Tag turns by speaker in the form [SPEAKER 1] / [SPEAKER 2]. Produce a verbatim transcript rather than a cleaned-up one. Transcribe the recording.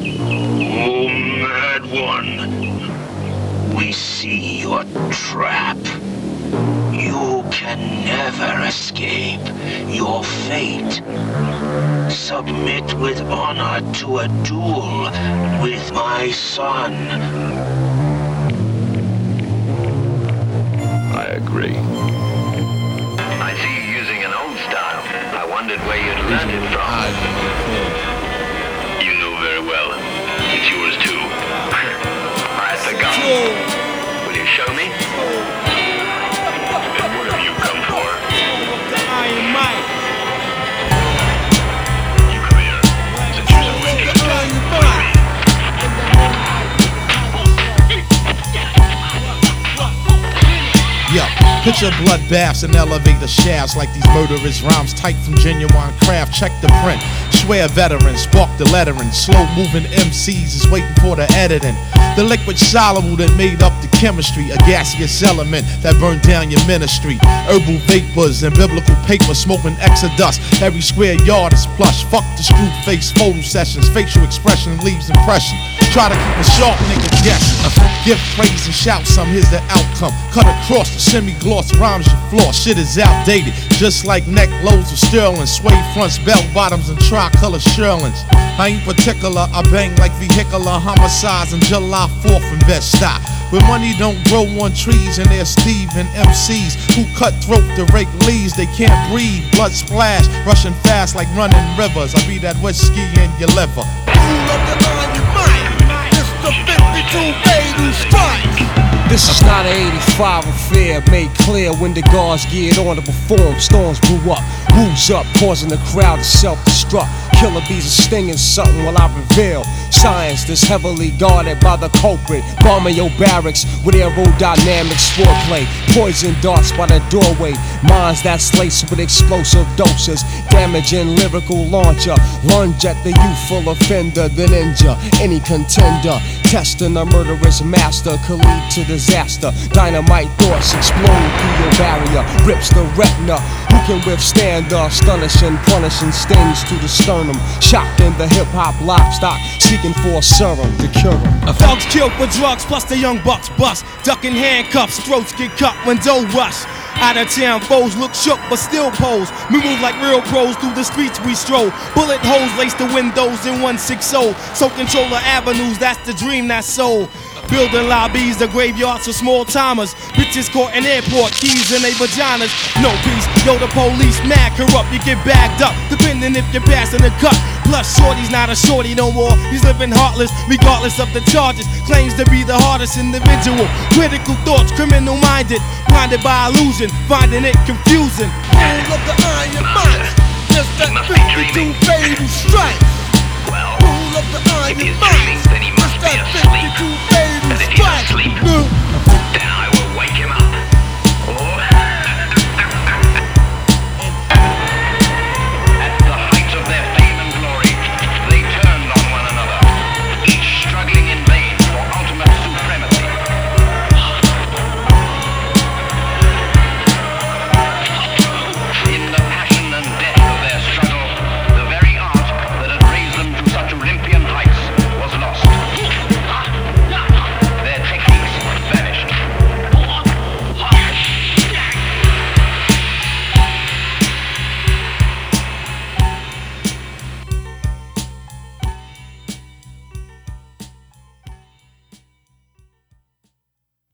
[SPEAKER 1] Oh, Mad One, we see your trap. You can never escape your fate. Submit with honor to a duel with my son.
[SPEAKER 2] I agree.
[SPEAKER 3] I see you using an old style. I wondered where you'd learned it from. You know very well. It's yours too. Alright, the gun. Will you show me? And what have you come for?
[SPEAKER 4] Iron Mike.
[SPEAKER 3] You come here. Since you're so interested.
[SPEAKER 5] Yo, picture bloodbaths and elevator shafts like these murderous rhymes typed from genuine craft. Check the print. Swear veterans, spark the lettering. Slow moving M Cs is waiting for the editing. The liquid soluble that made up the chemistry, a gaseous element that burned down your ministry. Herbal vapors and biblical paper, smoking exodus. Every square yard is plush. Fuck the screw face photo sessions. Facial expression leaves impression. Try to keep a sharp nigga guessing. Give praise and shout some, here's the outcome. Cut across the semi-gloss rhymes you floss. Shit is outdated, just like neck loads of sterling. Suede fronts, bell bottoms, and tricolor shearlings. I ain't particular, I bang like vehicular homicides on July fourth in Bed-Stuy. Where money don't grow on trees and there's Steve and M Cs who cut throat to rake leaves. They can't breathe, blood splash, rushing fast like running rivers. I be that whiskey in your liver.
[SPEAKER 6] This is not an eighty-five affair, made clear when the guards geared on to perform. Storms blew up, roofs up, causing the crowd to self-destruct. Killer bees are stinging something while I reveal science that's heavily guarded by the culprit. Bombing your barracks with aerodynamic foreplay. Poison darts by the doorway. Minds that's laced with explosive doses. Damaging lyrical launcher. Lunge at the youthful offender, then injure any contender. Testing a murderous master could lead to disaster. Dynamite thoughts explode through your barrier. Rips the retina. Who can withstand the astonishing, punishing stings to the sternum? Shocked in the hip-hop livestock, seeking for a serum to cure them.
[SPEAKER 4] Thugs killed for drugs, plus the young bucks bust. Ducking handcuffs, throats get cut when dough rush. Out of town foes look shook but still pose. We move like real pros through the streets we stroll. Bullet holes lace the windows in one six zero. So control the avenues, that's the dream that's sold. Building lobbies, the graveyards for small timers. Bitches caught in airport, keys in they vaginas. No peace, yo the police mad corrupt. You get bagged up, depending if you're passing the cut. Plus shorty's not a shorty no more. He's living heartless, regardless of the charges. Claims to be the hardest individual. Critical thoughts, criminal minded. Blinded by illusion, finding it confusing.
[SPEAKER 7] All of the iron minds, just that fifty-two fatal strikes.
[SPEAKER 3] Well,
[SPEAKER 7] Rule of the
[SPEAKER 3] if
[SPEAKER 7] iron
[SPEAKER 3] he's
[SPEAKER 7] minds,
[SPEAKER 3] dreaming, then he must
[SPEAKER 7] just
[SPEAKER 3] be
[SPEAKER 7] that
[SPEAKER 3] asleep.
[SPEAKER 7] fifty-two fatal
[SPEAKER 3] And if he's
[SPEAKER 7] strikes.
[SPEAKER 3] asleep, then